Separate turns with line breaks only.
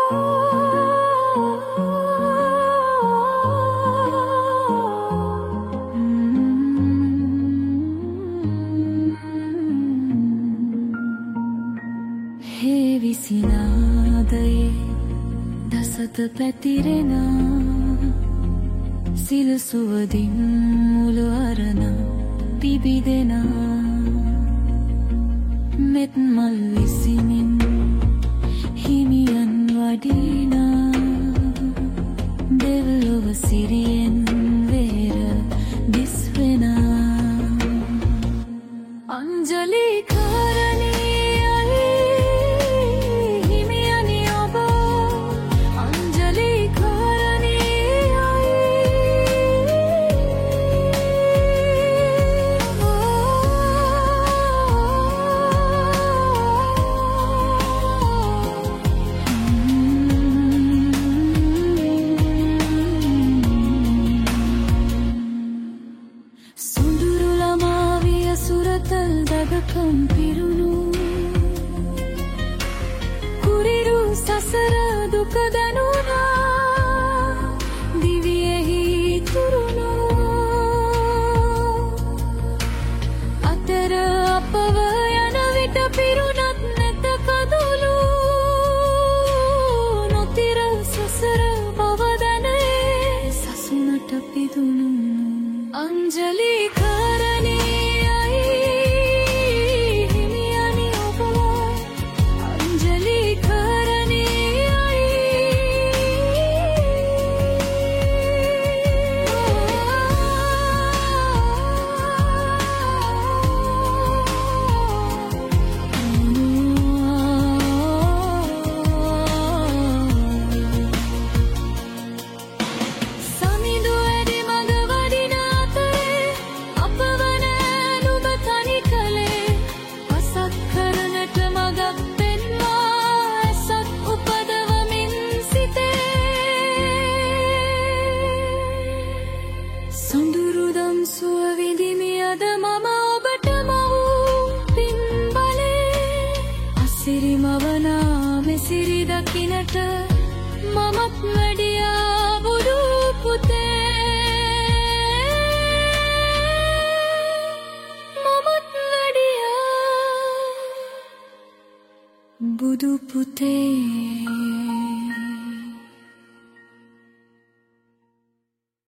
විසිනාදයේ දසත පැතිරෙන සිල් සුවදින් මුළු අරණ පිබිදෙන මෙත් මල් විසිමින් හිමියන් වඩින දෙව්ලොව සිරියෙන් වේර දිස්වෙන අංජලි පිරුණු කුරිරු සසර දුක දනුනා දිවියෙහි තුරුණු අතර අපව යන විට පිරුණත් නැත කඳුළු නොතිර සසර බව දැනේ සසුනට පිදුණු අංජලි සොඳුරුදම් සුව විඳිමි අද මම ඔබට මව් පින් බලේ අසිරි මවනා මෙසිරි දකින්නට මමත් වැඩියා බුදු පුතේ මමත් වැඩියා බුදු පුතේ